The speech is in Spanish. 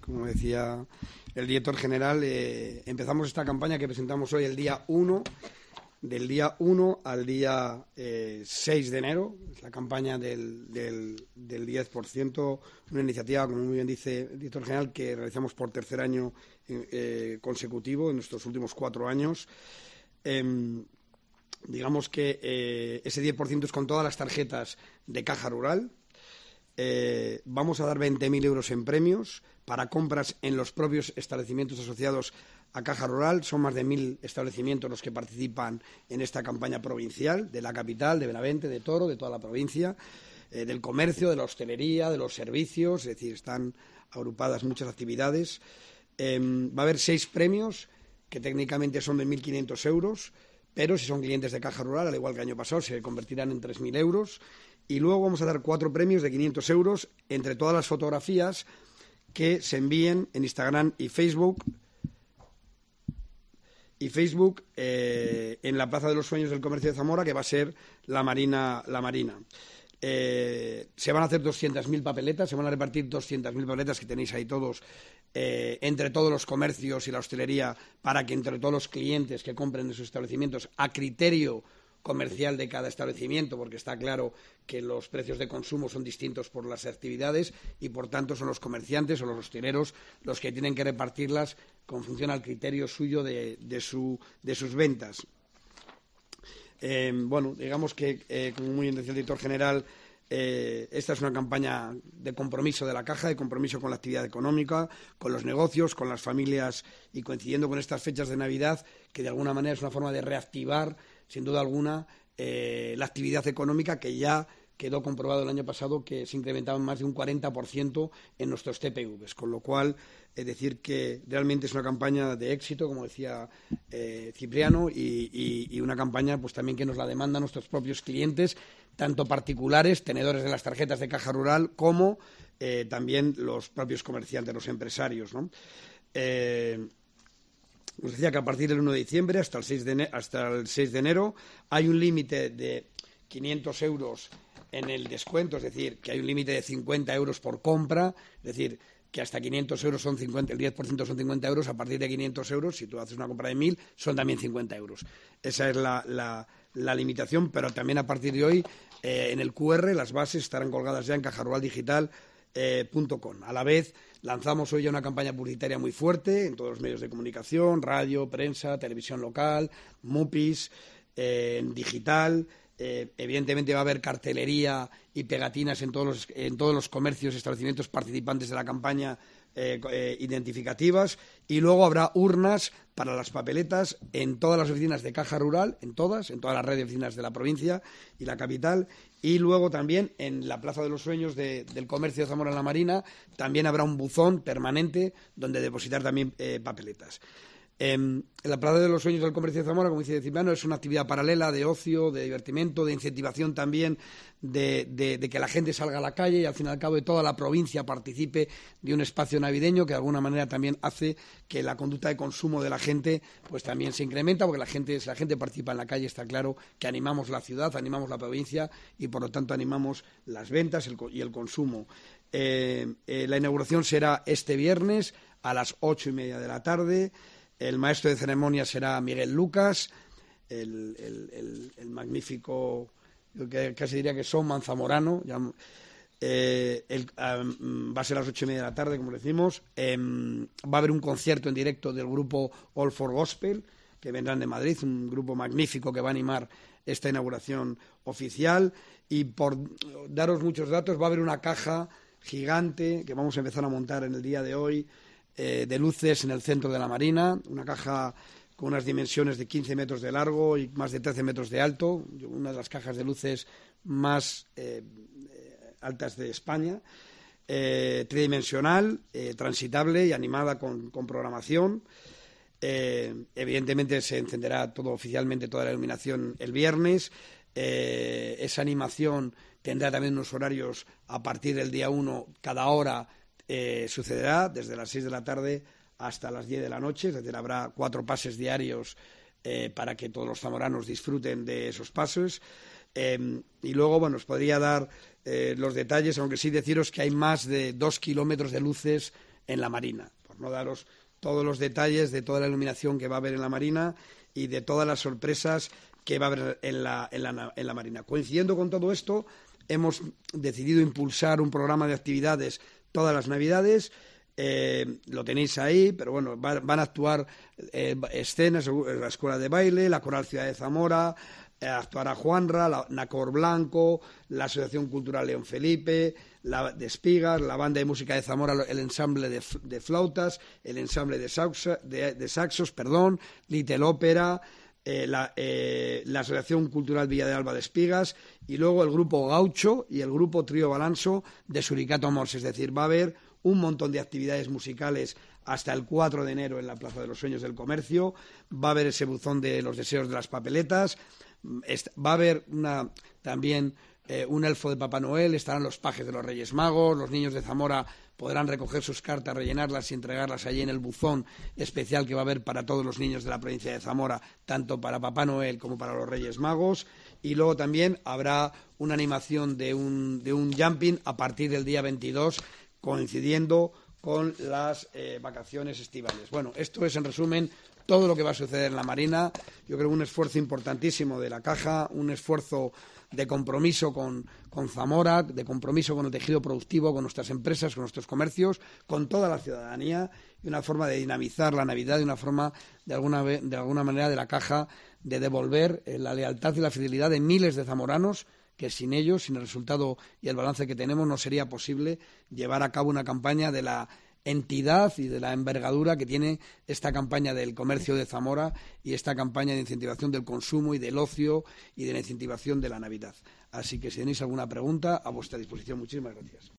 como decía el director general, empezamos esta campaña que presentamos hoy el día 1, del día 1 al día 6 de enero, es la campaña del 10%, una iniciativa, como muy bien dice el director general, que realizamos por tercer año consecutivo en nuestros últimos 4 años. Digamos que ese 10% es con todas las tarjetas de Caja Rural. Vamos a dar 20.000 euros en premios para compras en los propios establecimientos asociados a Caja Rural. Son más de 1.000 establecimientos los que participan en esta campaña provincial, de la capital, de Benavente, de Toro, de toda la provincia, del comercio, de la hostelería, de los servicios, es decir, están agrupadas muchas actividades. Va a haber 6 premios que técnicamente son de 1.500 euros, pero si son clientes de Caja Rural, al igual que el año pasado, se convertirán en 3.000 euros. Y luego vamos a dar 4 premios de 500 euros entre todas las fotografías que se envíen en Instagram y Facebook. En la Plaza de los Sueños del Comercio de Zamora, que va a ser la Marina. Se van a hacer 200.000 papeletas, se van a repartir 200.000 papeletas que tenéis ahí todos, entre todos los comercios y la hostelería, para que entre todos los clientes que compren en sus establecimientos, a criterio comercial de cada establecimiento, porque está claro que los precios de consumo son distintos por las actividades y, por tanto, son los comerciantes o los hosteleros los que tienen que repartirlas con función al criterio suyo de sus ventas. Bueno, digamos que, como muy bien decía el director general, esta es una campaña de compromiso de la Caja, de compromiso con la actividad económica, con los negocios, con las familias, y coincidiendo con estas fechas de Navidad, que de alguna manera es una forma de reactivar, sin duda alguna, la actividad económica, que ya quedó comprobado el año pasado que se incrementaba en más de un 40% en nuestros TPVs, con lo cual es decir que realmente es una campaña de éxito, como decía Cipriano, y una campaña pues también que nos la demandan nuestros propios clientes, tanto particulares, tenedores de las tarjetas de Caja Rural, como también los propios comerciantes, los empresarios, ¿no? Os decía que a partir del 1 de diciembre hasta el 6 de enero hay un límite de 500 euros en el descuento, es decir, que hay un límite de 50 euros por compra, es decir, que hasta 500 euros son 50, el 10% son 50 euros, a partir de 500 euros, si tú haces una compra de 1.000, son también 50 euros. Esa es la limitación, pero también a partir de hoy, en el QR, las bases estarán colgadas ya en cajaruraldigital.com. A la vez, lanzamos hoy ya una campaña publicitaria muy fuerte en todos los medios de comunicación, radio, prensa, televisión local, MUPIs, en digital. Evidentemente va a haber cartelería y pegatinas en todos los comercios y establecimientos participantes de la campaña identificativas, y luego habrá urnas para las papeletas en todas las oficinas de Caja Rural, en toda la red de oficinas de la provincia y la capital, y luego también en la Plaza de los Sueños del Comercio de Zamora en la Marina también habrá un buzón permanente donde depositar también papeletas. La Plaza de los Sueños del Comercio de Zamora, como dice Cipriano, es una actividad paralela de ocio, de divertimento, de incentivación también, de que la gente salga a la calle y al fin y al cabo de toda la provincia participe de un espacio navideño que de alguna manera también hace que la conducta de consumo de la gente pues también se incrementa, porque si la gente participa en la calle, está claro que animamos la ciudad, animamos la provincia y por lo tanto animamos las ventas y el consumo. La inauguración será este viernes a las 8:30 de la tarde. El maestro de ceremonia será Miguel Lucas, el magnífico, yo casi diría que Son Manzamorano. Va a ser a las 8:30 de la tarde, como decimos. Va a haber un concierto en directo del grupo All for Gospel, que vendrán de Madrid, un grupo magnífico que va a animar esta inauguración oficial. Y por daros muchos datos, va a haber una caja gigante que vamos a empezar a montar en el día de hoy, de luces en el centro de la Marina, una caja con unas dimensiones de 15 metros de largo y más de 13 metros de alto, una de las cajas de luces más altas de España, tridimensional, transitable y animada con programación. Evidentemente se encenderá oficialmente toda la iluminación el viernes. Esa animación tendrá también unos horarios a partir del día 1, cada hora sucederá desde las 6 de la tarde hasta las 10 de la noche, es decir, habrá 4 pases diarios para que todos los zamoranos disfruten de esos pasos. Y luego, bueno, os podría dar los detalles, aunque sí deciros que hay más de 2 kilómetros de luces en la Marina, por no daros todos los detalles de toda la iluminación que va a haber en la Marina y de todas las sorpresas que va a haber en la Marina. Coincidiendo con todo esto, hemos decidido impulsar un programa de actividades todas las Navidades. Lo tenéis ahí, pero bueno, van a actuar escenas, la Escuela de Baile, la Coral Ciudad de Zamora, actuará Juanra, la Nacor Blanco, la Asociación Cultural León Felipe, la de Espigas, la Banda de Música de Zamora, el ensamble de flautas, el ensamble de saxos, Little Ópera, la Asociación Cultural Villa de Alba de Espigas y luego el grupo Gaucho y el grupo Trío Balanso de Suricato Mors. Es decir, va a haber un montón de actividades musicales hasta el 4 de enero en la Plaza de los Sueños del Comercio. Va a haber ese buzón de los deseos de las papeletas. Va a haber también un elfo de Papá Noel, estarán los pajes de los Reyes Magos, los niños de Zamora podrán recoger sus cartas, rellenarlas y entregarlas allí en el buzón especial que va a haber para todos los niños de la provincia de Zamora, tanto para Papá Noel como para los Reyes Magos. Y luego también habrá una animación de un jumping a partir del día 22, coincidiendo con las vacaciones estivales. Bueno, esto es en resumen todo lo que va a suceder en la Marina. Yo creo un esfuerzo importantísimo de la Caja, un esfuerzo de compromiso con Zamora, de compromiso con el tejido productivo, con nuestras empresas, con nuestros comercios, con toda la ciudadanía, y una forma de dinamizar la Navidad, y una forma, de alguna manera, de la Caja de devolver la lealtad y la fidelidad de miles de zamoranos, que sin ellos, sin el resultado y el balance que tenemos, no sería posible llevar a cabo una campaña de la entidad y de la envergadura que tiene esta campaña del comercio de Zamora y esta campaña de incentivación del consumo y del ocio y de la incentivación de la Navidad. Así que si tenéis alguna pregunta, a vuestra disposición. Muchísimas gracias.